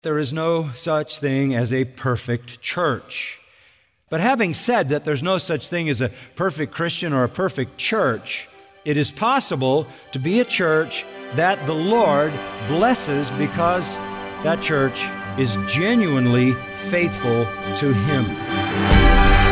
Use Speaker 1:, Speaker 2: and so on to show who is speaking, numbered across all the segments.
Speaker 1: There is no such thing as a perfect church. But having said that there's no such thing as a perfect Christian or a perfect church, it is possible to be a church that the Lord blesses because that church is genuinely faithful to Him.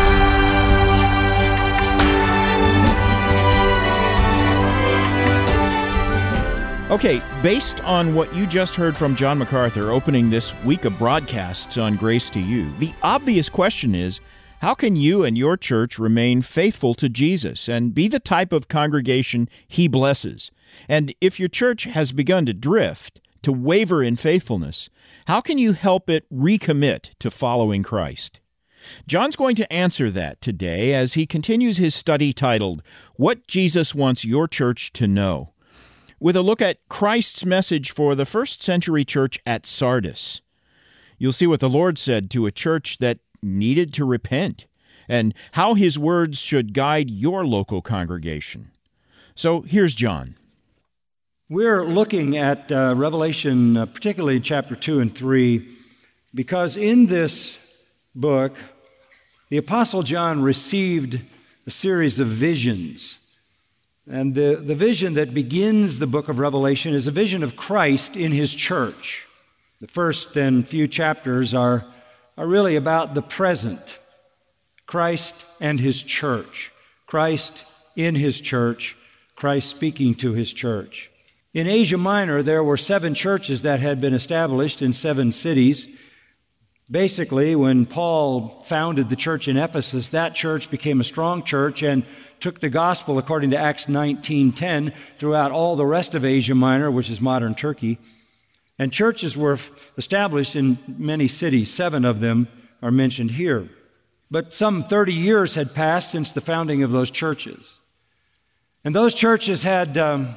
Speaker 2: Okay, based on what you just heard from John MacArthur opening this week of broadcasts on Grace to You, the obvious question is, how can you and your church remain faithful to Jesus and be the type of congregation He blesses? And if your church has begun to drift, to waver in faithfulness, how can you help it recommit to following Christ? John's going to answer that today as he continues his study titled, What Jesus Wants Your Church to Know, with a look at Christ's message for the first century church at Sardis. You'll see what the Lord said to a church that needed to repent, and how His words should guide your local congregation. So here's John.
Speaker 1: We're looking at Revelation, particularly chapter 2 and 3, because in this book, the Apostle John received a series of visions. And the vision that begins the book of Revelation is a vision of Christ in His church. The first then few chapters are really about the present, Christ and His church, Christ in His church, Christ speaking to His church. In Asia Minor, there were 7 churches that had been established in 7 cities. Basically, when Paul founded the church in Ephesus, that church became a strong church and took the gospel, according to Acts 19:10, throughout all the rest of Asia Minor, which is modern Turkey. And churches were established in many cities. 7 of them are mentioned here. But some 30 years had passed since the founding of those churches. And those churches had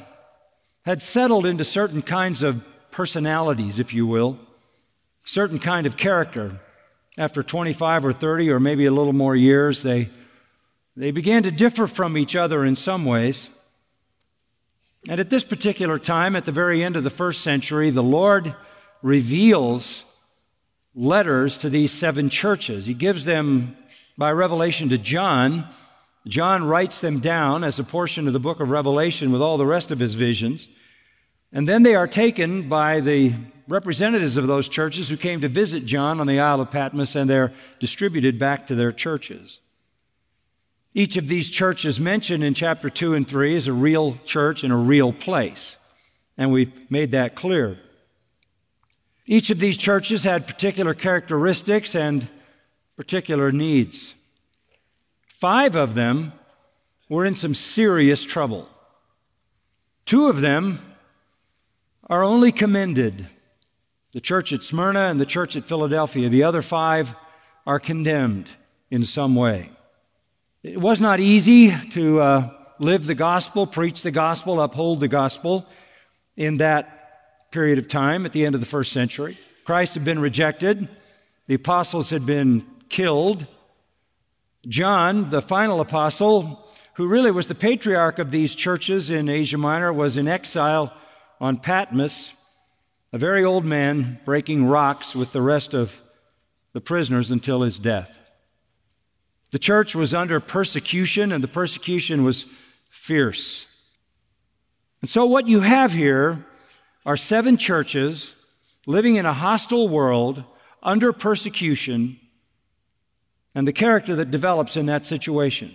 Speaker 1: settled into certain kinds of personalities, if you will, certain kind of character. After 25 or 30 or maybe a little more years, they began to differ from each other in some ways. And at this particular time, at the very end of the first century, the Lord reveals letters to these 7 churches. He gives them by revelation to John. John writes them down as a portion of the book of Revelation with all the rest of his visions. And then they are taken by the representatives of those churches who came to visit John on the Isle of Patmos, and they're distributed back to their churches. Each of these churches mentioned in chapter 2 and 3 is a real church in a real place, and we've made that clear. Each of these churches had particular characteristics and particular needs. 5 of them were in some serious trouble. 2 of them are only commended, the church at Smyrna and the church at Philadelphia. The other 5 are condemned in some way. It was not easy to live the gospel, preach the gospel, uphold the gospel in that period of time at the end of the first century. Christ had been rejected. The apostles had been killed. John, the final apostle, who really was the patriarch of these churches in Asia Minor, was in exile on Patmos, a very old man breaking rocks with the rest of the prisoners until his death. The church was under persecution, and the persecution was fierce. And so what you have here are 7 churches living in a hostile world under persecution, and the character that develops in that situation.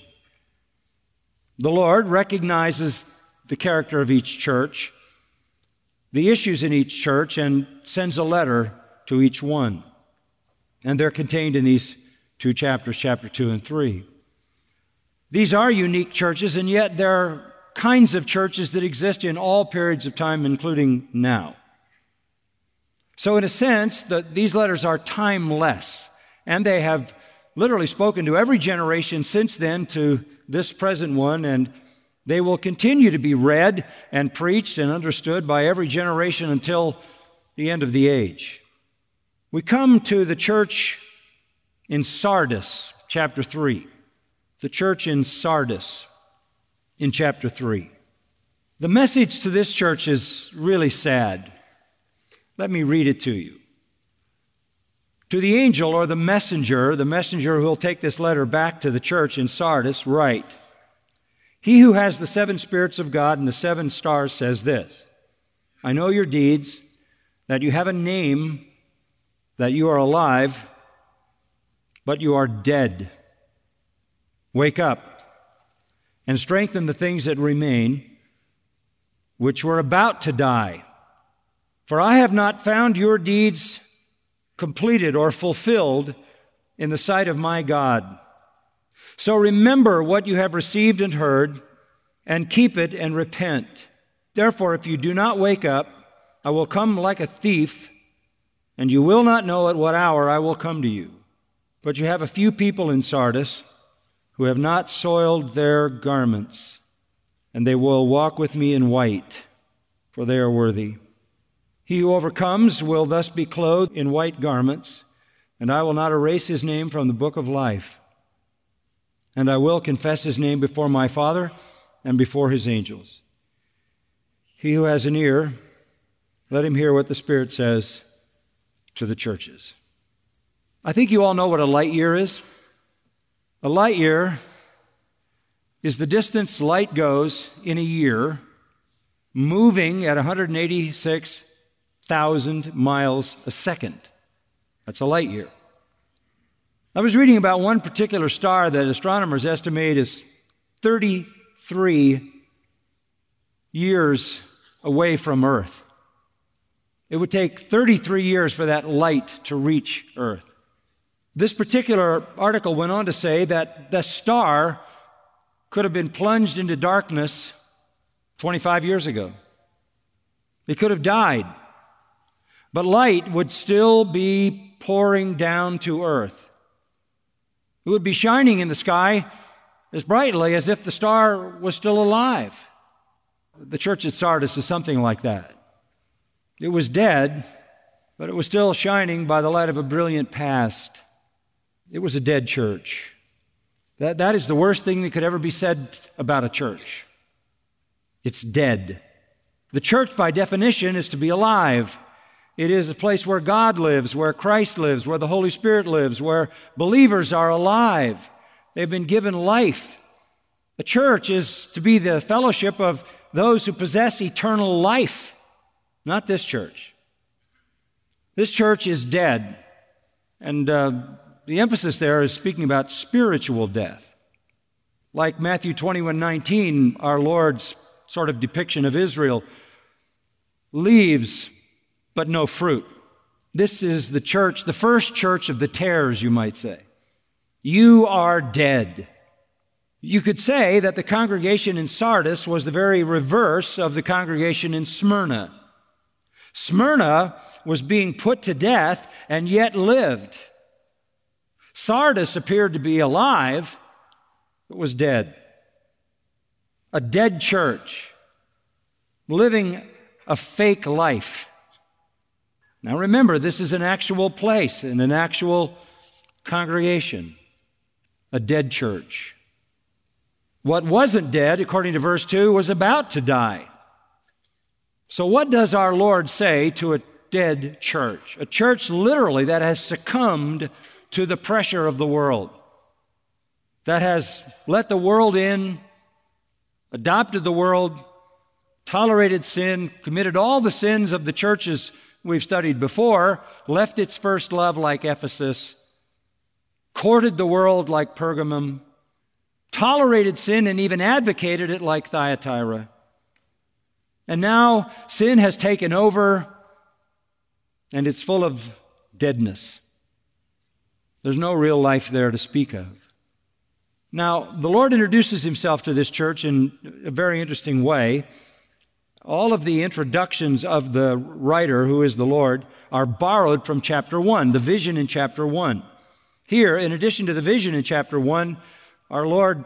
Speaker 1: The Lord recognizes the character of each church, the issues in each church, and sends a letter to each one. And they're contained in these 2 chapters, chapter 2 and 3. These are unique churches, and yet there are kinds of churches that exist in all periods of time, including now. So in a sense, these letters are timeless, and they have literally spoken to every generation since then to this present one, and they will continue to be read and preached and understood by every generation until the end of the age. We come to the church in Sardis, chapter 3. The church in Sardis in chapter 3. The message to this church is really sad. Let me read it to you. To the angel or the messenger who will take this letter back to the church in Sardis, write, He who has the 7 spirits of God and the 7 stars says this, I know your deeds, that you have a name, that you are alive, but you are dead. Wake up and strengthen the things that remain, which were about to die. For I have not found your deeds completed or fulfilled in the sight of my God. So remember what you have received and heard, and keep it and repent. Therefore, if you do not wake up, I will come like a thief, and you will not know at what hour I will come to you. But you have a few people in Sardis who have not soiled their garments, and they will walk with me in white, for they are worthy. He who overcomes will thus be clothed in white garments, and I will not erase his name from the book of life. And I will confess his name before my Father and before his angels. He who has an ear, let him hear what the Spirit says to the churches. I think you all know what a light year is. A light year is the distance light goes in a year, moving at 186,000 miles a second. That's a light year. I was reading about one particular star that astronomers estimate is 33 years away from Earth. It would take 33 years for that light to reach Earth. This particular article went on to say that the star could have been plunged into darkness 25 years ago. It could have died. But light would still be pouring down to earth. It would be shining in the sky as brightly as if the star was still alive. The church at Sardis is something like that. It was dead, but it was still shining by the light of a brilliant past. It was a dead church. That is the worst thing that could ever be said about a church. It's dead. The church, by definition, is to be alive. It is a place where God lives, where Christ lives, where the Holy Spirit lives, where believers are alive. They've been given life. The church is to be the fellowship of those who possess eternal life, not this church. This church is dead, and the emphasis there is speaking about spiritual death. Like Matthew 21:19, our Lord's sort of depiction of Israel, leaves but no fruit. This is the church, the first church of the tares, you might say. You are dead. You could say that the congregation in Sardis was the very reverse of the congregation in Smyrna. Smyrna was being put to death and yet lived. Sardis appeared to be alive, but was dead. A dead church, living a fake life. Now remember, this is an actual place and an actual congregation, a dead church. What wasn't dead, according to verse 2, was about to die. So what does our Lord say to a dead church? A church literally that has succumbed to the pressure of the world, that has let the world in, adopted the world, tolerated sin, committed all the sins of the churches we've studied before, left its first love like Ephesus, courted the world like Pergamum, tolerated sin and even advocated it like Thyatira. And now sin has taken over and it's full of deadness. There's no real life there to speak of. Now, the Lord introduces himself to this church in a very interesting way. All of the introductions of the writer, who is the Lord, are borrowed from chapter 1, the vision in chapter 1. Here, in addition to the vision in chapter 1, our Lord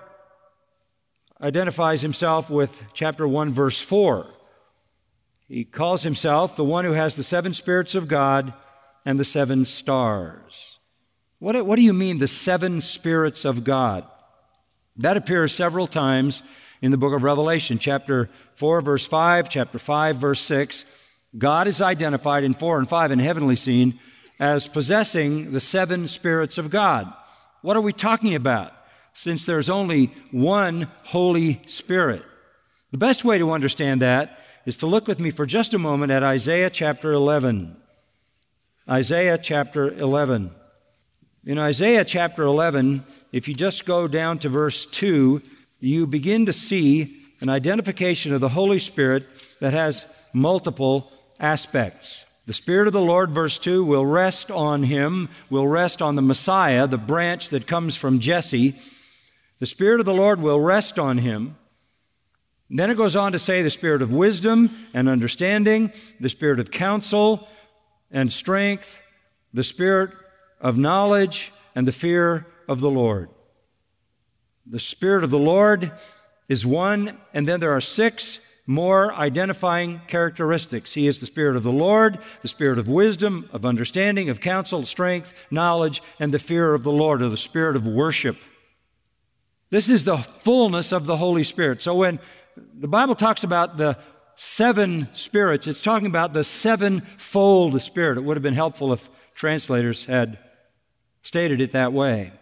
Speaker 1: identifies himself with chapter 1, verse 4. He calls himself the one who has the 7 spirits of God and the 7 stars. What do you mean, the 7 spirits of God? That appears several times in the book of Revelation, chapter 4, verse 5, chapter 5, verse 6. God is identified in 4 and 5 in heavenly scene as possessing the seven spirits of God. What are we talking about? Since there's only one Holy Spirit. The best way to understand that is to look with me for just a moment at Isaiah chapter 11. Isaiah chapter 11. In Isaiah chapter 11, if you just go down to verse 2, you begin to see an identification of the Holy Spirit that has multiple aspects. The Spirit of the Lord, verse 2, will rest on him, will rest on the Messiah, the branch that comes from Jesse. The Spirit of the Lord will rest on him. Then it goes on to say the Spirit of wisdom and understanding, the Spirit of counsel and strength, the Spirit of knowledge and the fear of the Lord. The Spirit of the Lord is one, and then there are 6 more identifying characteristics. He is the Spirit of the Lord, the Spirit of wisdom, of understanding, of counsel, strength, knowledge, and the fear of the Lord, or the Spirit of worship. This is the fullness of the Holy Spirit. So when the Bible talks about the 7 spirits, it's talking about the 7-fold Spirit. It would have been helpful if translators had stated it that way.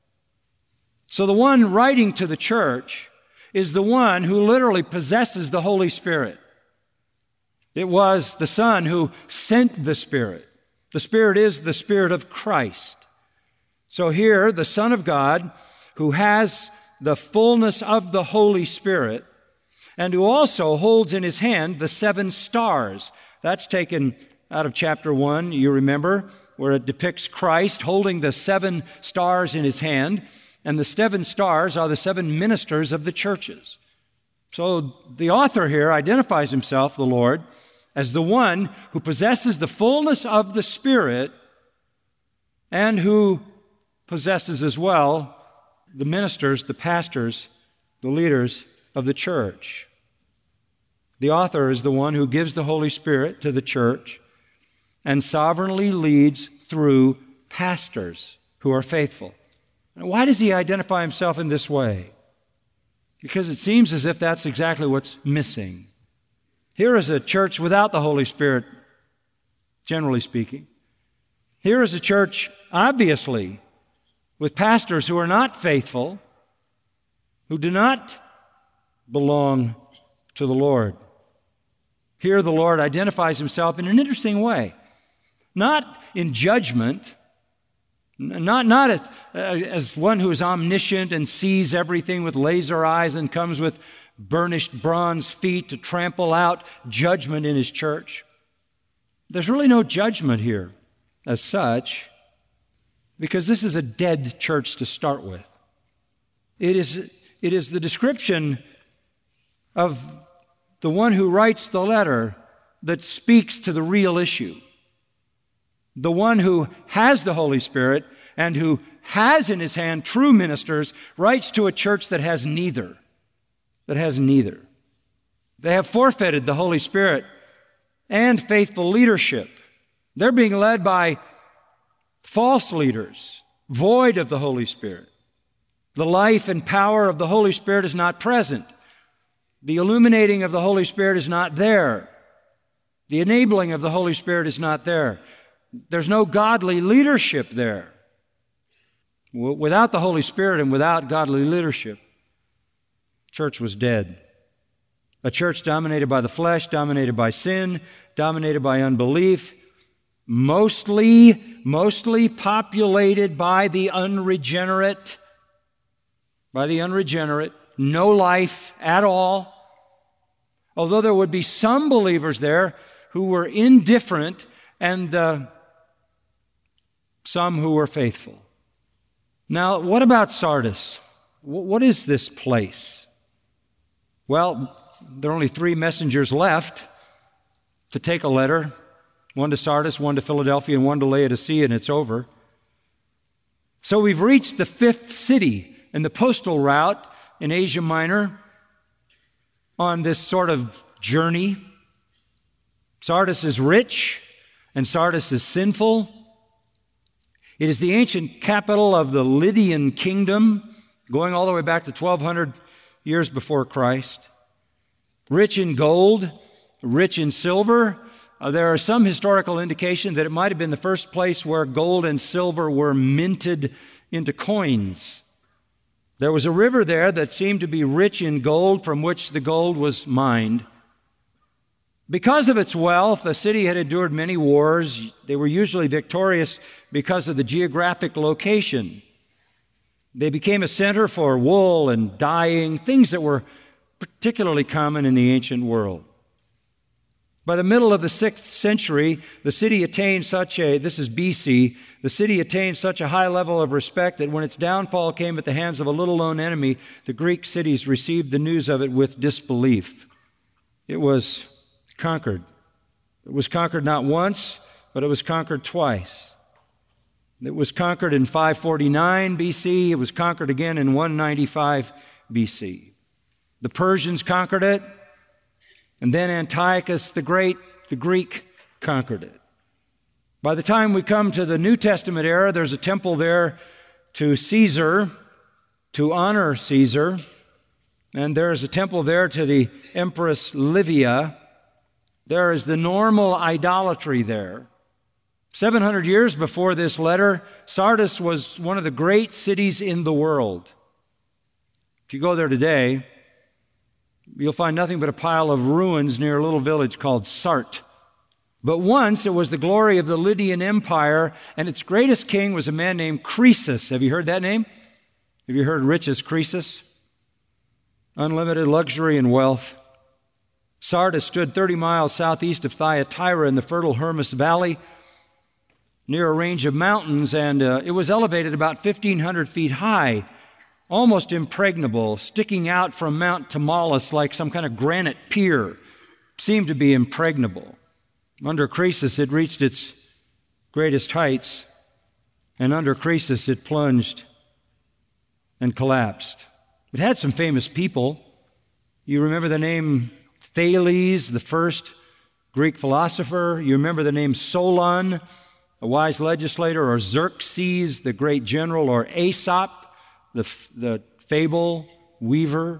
Speaker 1: So the one writing to the church is the one who literally possesses the Holy Spirit. It was the Son who sent the Spirit. The Spirit is the Spirit of Christ. So here, the Son of God, who has the fullness of the Holy Spirit, and who also holds in his hand the 7 stars. That's taken out of chapter 1, you remember, where it depicts Christ holding the 7 stars in his hand, and the 7 stars are the 7 ministers of the churches. So the author here identifies himself, the Lord, as the one who possesses the fullness of the Spirit and who possesses as well the ministers, the pastors, the leaders of the church. The author is the one who gives the Holy Spirit to the church and sovereignly leads through pastors who are faithful. Now, why does he identify himself in this way? Because it seems as if that's exactly what's missing. Here is a church without the Holy Spirit, generally speaking. Here is a church, obviously, with pastors who are not faithful, who do not belong to the Lord. Here the Lord identifies himself in an interesting way. Not in judgment, not as one who is omniscient and sees everything with laser eyes and comes with burnished bronze feet to trample out judgment in his church. There's really no judgment here as such, because this is a dead church to start with. It is the description of the one who writes the letter that speaks to the real issue. The one who has the Holy Spirit and who has in his hand true ministers writes to a church that has neither. They have forfeited the Holy Spirit and faithful leadership. They're being led by false leaders, void of the Holy Spirit. The life and power of the Holy Spirit is not present. The illuminating of the Holy Spirit is not there. The enabling of the Holy Spirit is not there. There's no godly leadership there. Without the Holy Spirit and without godly leadership, church was dead. A church dominated by the flesh, dominated by sin, dominated by unbelief, mostly populated by the unregenerate, no life at all. Although there would be some believers there who were indifferent and some who were faithful. Now, what about Sardis? What is this place? Well, there are only 3 messengers left to take a letter, one to Sardis, one to Philadelphia, and one to Laodicea, and it's over. So we've reached the 5th city in the postal route in Asia Minor on this sort of journey. Sardis is rich, and Sardis is sinful. It is the ancient capital of the Lydian kingdom, going all the way back to 1200 years before Christ. Rich in gold, rich in silver, There are some historical indication that it might have been the first place where gold and silver were minted into coins. There was a river there that seemed to be rich in gold, from which the gold was mined. Because of its wealth, the city had endured many wars. They were usually victorious because of the geographic location. They became a center for wool and dyeing, things that were particularly common in the ancient world. By the middle of the 6th century, the city attained this is BC, the city attained such a high level of respect that when its downfall came at the hands of a little-known enemy, the Greek cities received the news of it with disbelief. It was conquered. It was conquered not once, but it was conquered twice. It was conquered in 549 BC. It was conquered again in 195 BC. The Persians conquered it, and then Antiochus the Great, the Greek, conquered it. By the time we come to the New Testament era, there's a temple there to Caesar, to honor Caesar, and there's a temple there to the Empress Livia. There is the normal idolatry there. 700 years before this letter, Sardis was one of the great cities in the world. If you go there today, you'll find nothing but a pile of ruins near a little village called Sart. But once it was the glory of the Lydian Empire, and its greatest king was a man named Croesus. Have you heard that name? Have you heard rich as Croesus? Unlimited luxury and wealth. Sardis stood 30 miles southeast of Thyatira in the fertile Hermus Valley, near a range of mountains, and it was elevated about 1,500 feet high, almost impregnable, sticking out from Mount Tmolus like some kind of granite pier. Seemed to be impregnable. Under Croesus, it reached its greatest heights, and under Croesus, it plunged and collapsed. It had some famous people. You remember the name Thales, the first Greek philosopher. You remember the name Solon, a wise legislator, or Xerxes, the great general, or Aesop, the fable weaver.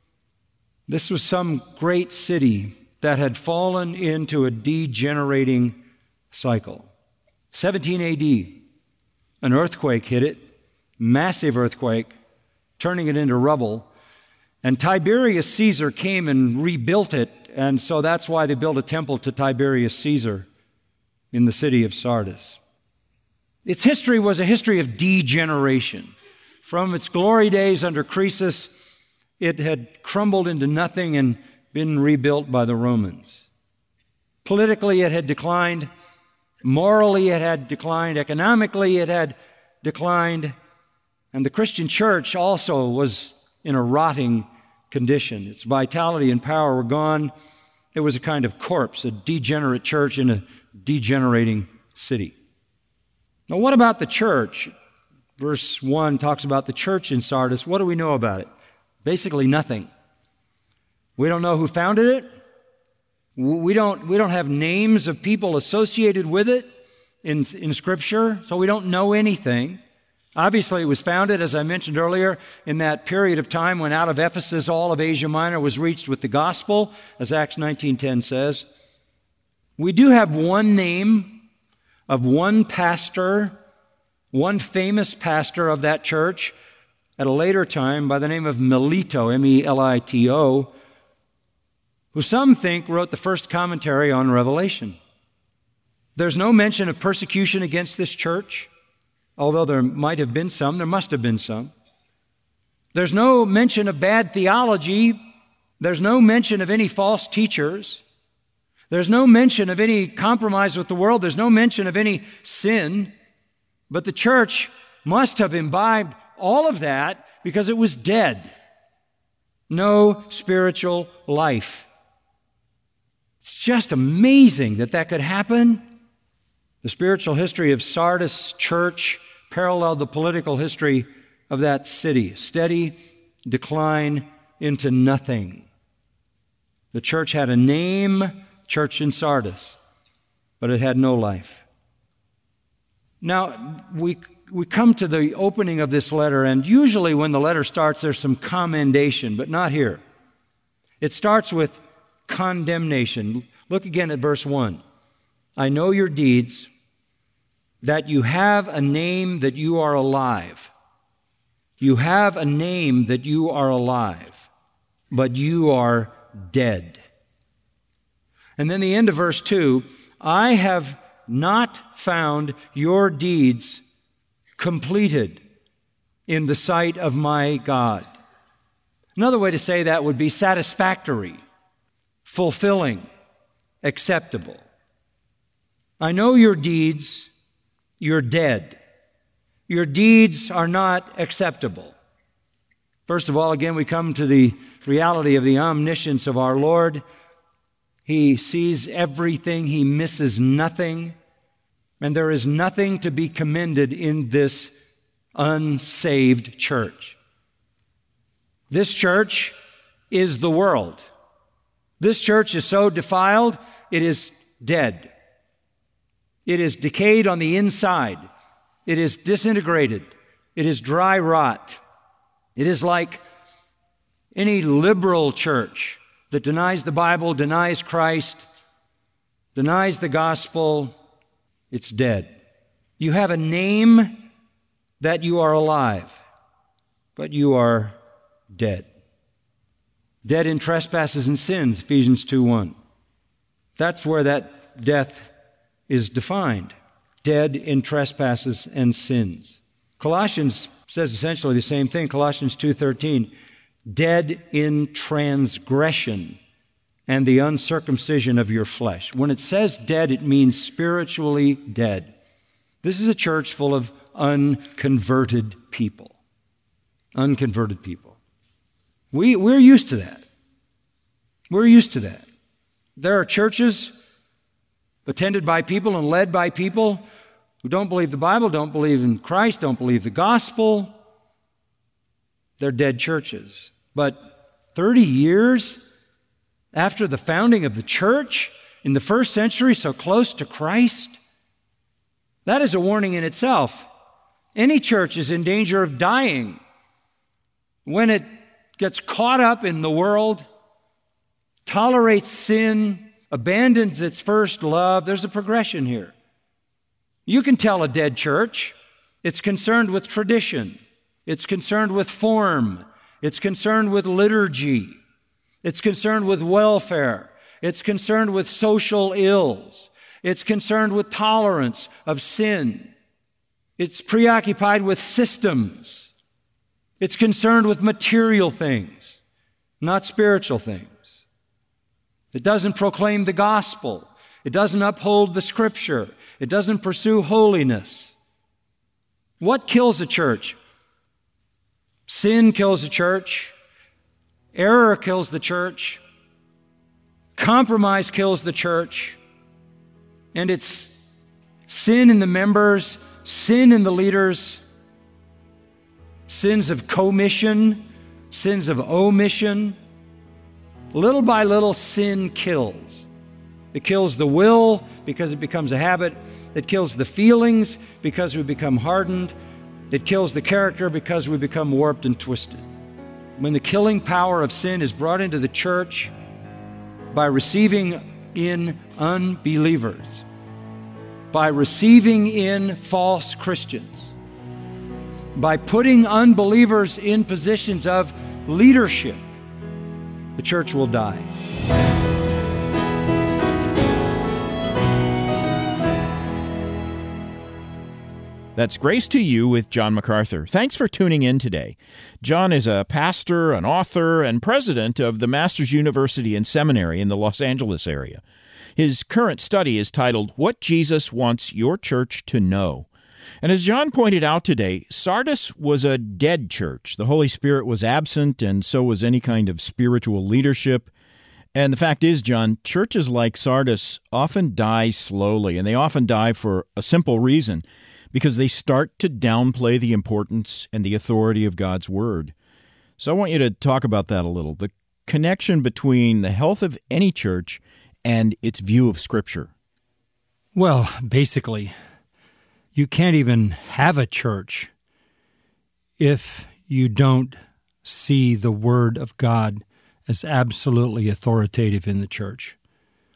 Speaker 1: This was some great city that had fallen into a degenerating cycle. 17 AD, an earthquake hit it, massive earthquake, turning it into rubble. And Tiberius Caesar came and rebuilt it, and so that's why they built a temple to Tiberius Caesar in the city of Sardis. Its history was a history of degeneration. From its glory days under Croesus, it had crumbled into nothing and been rebuilt by the Romans. Politically, it had declined. Morally, it had declined. Economically, it had declined. And the Christian church also was in a rotting condition. Its vitality and power were gone. It was a kind of corpse, a degenerate church in a degenerating city. Now, what about the church? Verse 1 talks about the church in Sardis. What do we know about it? Basically nothing. We don't know who founded it. We don't have names of people associated with it in Scripture, so we don't know anything. Obviously, it was founded, as I mentioned earlier, in that period of time when out of Ephesus all of Asia Minor was reached with the gospel, as Acts 19:10 says. We do have one name of one pastor, one famous pastor of that church at a later time by the name of Melito, M-E-L-I-T-O, who some think wrote the first commentary on Revelation. There's no mention of persecution against this church, although there might have been some, there must have been some. There's no mention of bad theology. There's no mention of any false teachers. There's no mention of any compromise with the world. There's no mention of any sin. But the church must have imbibed all of that because it was dead. No spiritual life. It's just amazing that could happen. The spiritual history of Sardis church paralleled the political history of that city. Steady decline into nothing. The church had a name, church in Sardis, but it had no life. Now, we come to the opening of this letter, and usually when the letter starts, there's some commendation, but not here. It starts with condemnation. Look again at verse 1. I know your deeds, that you have a name that you are alive. You have a name that you are alive, but you are dead. And then the end of verse 2, I have not found your deeds completed in the sight of my God. Another way to say that would be satisfactory, fulfilling, acceptable. I know your deeds, you're dead. Your deeds are not acceptable. First of all, again, we come to the reality of the omniscience of our Lord. He sees everything. He misses nothing. And there is nothing to be commended in this unsaved church. This church is the world. This church is so defiled, it is dead. It is decayed on the inside. It is disintegrated. It is dry rot. It is like any liberal church that denies the Bible, denies Christ, denies the gospel. It's dead. You have a name that you are alive, but you are dead. Dead in trespasses and sins, Ephesians 2:1. That's where that death is defined. Dead in trespasses and sins. Colossians says essentially the same thing. Colossians 2:13. Dead in transgression and the uncircumcision of your flesh. When it says dead, it means spiritually dead. This is a church full of unconverted people. Unconverted people. We're used to that. We're used to that. There are churches attended by people and led by people who don't believe the Bible, don't believe in Christ, don't believe the gospel. They're dead churches. But 30 years after the founding of the church in the first century, so close to Christ, that is a warning in itself. Any church is in danger of dying when it gets caught up in the world, tolerates sin, abandons its first love. There's a progression here. You can tell a dead church. It's concerned with tradition. It's concerned with form. It's concerned with liturgy. It's concerned with welfare. It's concerned with social ills. It's concerned with tolerance of sin. It's preoccupied with systems. It's concerned with material things, not spiritual things. It doesn't proclaim the gospel. It doesn't uphold the scripture. It doesn't pursue holiness. What kills a church? Sin kills a church. Error kills the church. Compromise kills the church. And it's sin in the members, sin in the leaders, sins of commission, sins of omission. Little by little, sin kills. It kills the will because it becomes a habit. It kills the feelings because we become hardened. It kills the character because we become warped and twisted. When the killing power of sin is brought into the church by receiving in unbelievers, by receiving in false Christians, by putting unbelievers in positions of leadership, the church will die.
Speaker 2: That's Grace to You with John MacArthur. Thanks for tuning in today. John is a pastor, an author, and president of the Masters University and Seminary in the Los Angeles area. His current study is titled, What Jesus Wants Your Church to Know. And as John pointed out today, Sardis was a dead church. The Holy Spirit was absent, and so was any kind of spiritual leadership. And the fact is, John, churches like Sardis often die slowly, and they often die for a simple reason, because they start to downplay the importance and the authority of God's Word. So I want you to talk about that a little, the connection between the health of any church and its view of Scripture.
Speaker 1: Well, basically, you can't even have a church if you don't see the Word of God as absolutely authoritative in the church.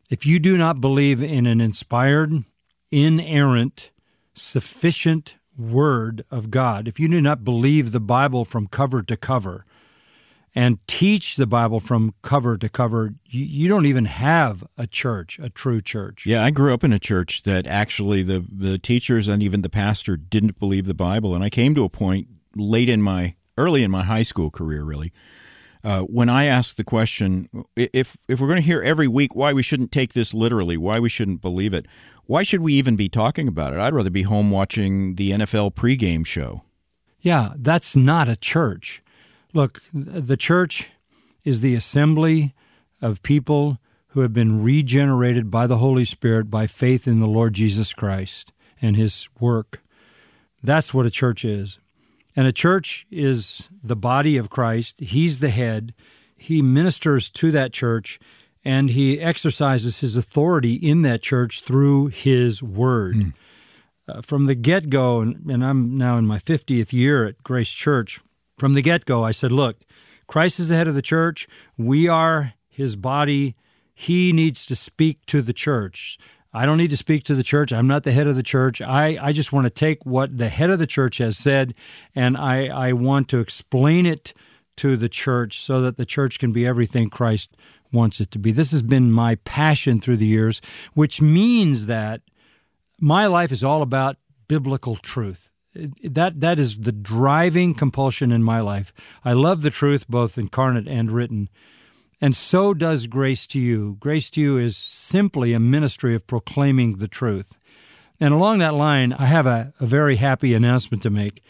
Speaker 1: If you do not believe in an inspired, inerrant, sufficient Word of God, if you do not believe the Bible from cover to cover and teach the Bible from cover to cover, you don't even have a church, a true church.
Speaker 2: Yeah, I grew up in a church that actually the teachers and even the pastor didn't believe the Bible, and I came to a point early in my high school career, really, when I asked the question, if we're going to hear every week why we shouldn't take this literally, why we shouldn't believe it, why should we even be talking about it? I'd rather be home watching the NFL pregame show.
Speaker 1: Yeah, that's not a church. Look, the church is the assembly of people who have been regenerated by the Holy Spirit by faith in the Lord Jesus Christ and His work. That's what a church is. And a church is the body of Christ. He's the head. He ministers to that church, and He exercises His authority in that church through His Word. From the get-go, and I'm now in my 50th year at Grace Church, from the get-go, I said, look, Christ is the head of the church. We are His body. He needs to speak to the church. I don't need to speak to the church. I'm not the head of the church. I just want to take what the head of the church has said, and I want to explain it to the church so that the church can be everything Christ wants it to be. This has been my passion through the years, which means that my life is all about biblical truth. That is the driving compulsion in my life. I love the truth, both incarnate and written. And so does Grace to You. Grace to You is simply a ministry of proclaiming the truth. And along that line, I have a very happy announcement to make.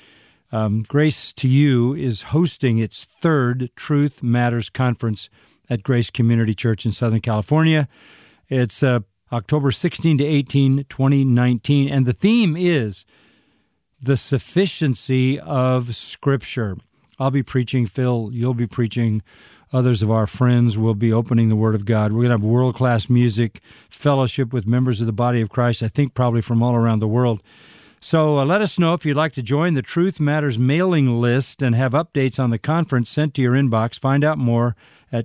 Speaker 1: Grace to You is hosting its third Truth Matters Conference at Grace Community Church in Southern California. It's October 16 to 18, 2019, and the theme is the sufficiency of Scripture. I'll be preaching, Phil, you'll be preaching. Others of our friends will be opening the Word of God. We're going to have world-class music, fellowship with members of the body of Christ, I think probably from all around the world. So let us know if you'd like to join the Truth Matters mailing list and have updates on the conference sent to your inbox. Find out more at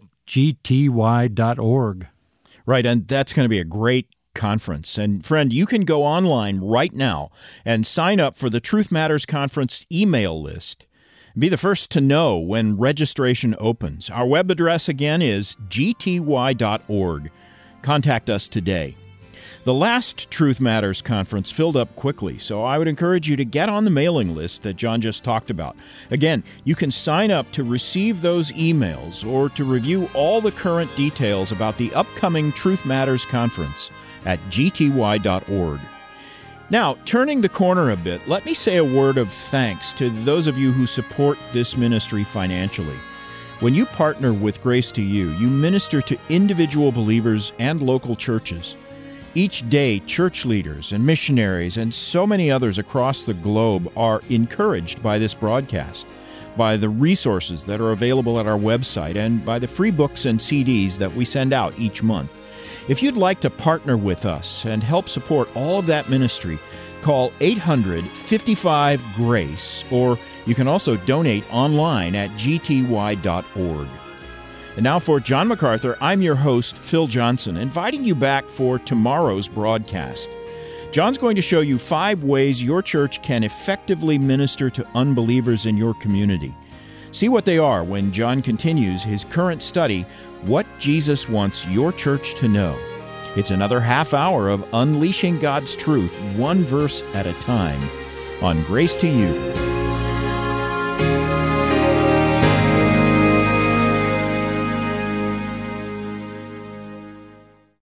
Speaker 1: gty.org.
Speaker 2: Right, and that's going to be a great conference. And friend, you can go online right now and sign up for the Truth Matters Conference email list. Be the first to know when registration opens. Our web address again is gty.org. Contact us today. The last Truth Matters conference filled up quickly, so I would encourage you to get on the mailing list that John just talked about. Again, you can sign up to receive those emails or to review all the current details about the upcoming Truth Matters conference at gty.org. Now, turning the corner a bit, let me say a word of thanks to those of you who support this ministry financially. When you partner with Grace to You, you minister to individual believers and local churches. Each day, church leaders and missionaries and so many others across the globe are encouraged by this broadcast, by the resources that are available at our website, and by the free books and CDs that we send out each month. If you'd like to partner with us and help support all of that ministry, call 800-55-GRACE, or you can also donate online at gty.org. And now for John MacArthur, I'm your host, Phil Johnson, inviting you back for tomorrow's broadcast. John's going to show you 5 ways your church can effectively minister to unbelievers in your community. See what they are when John continues his current study, What Jesus Wants Your Church to Know. It's another half hour of unleashing God's truth, one verse at a time, on Grace to You.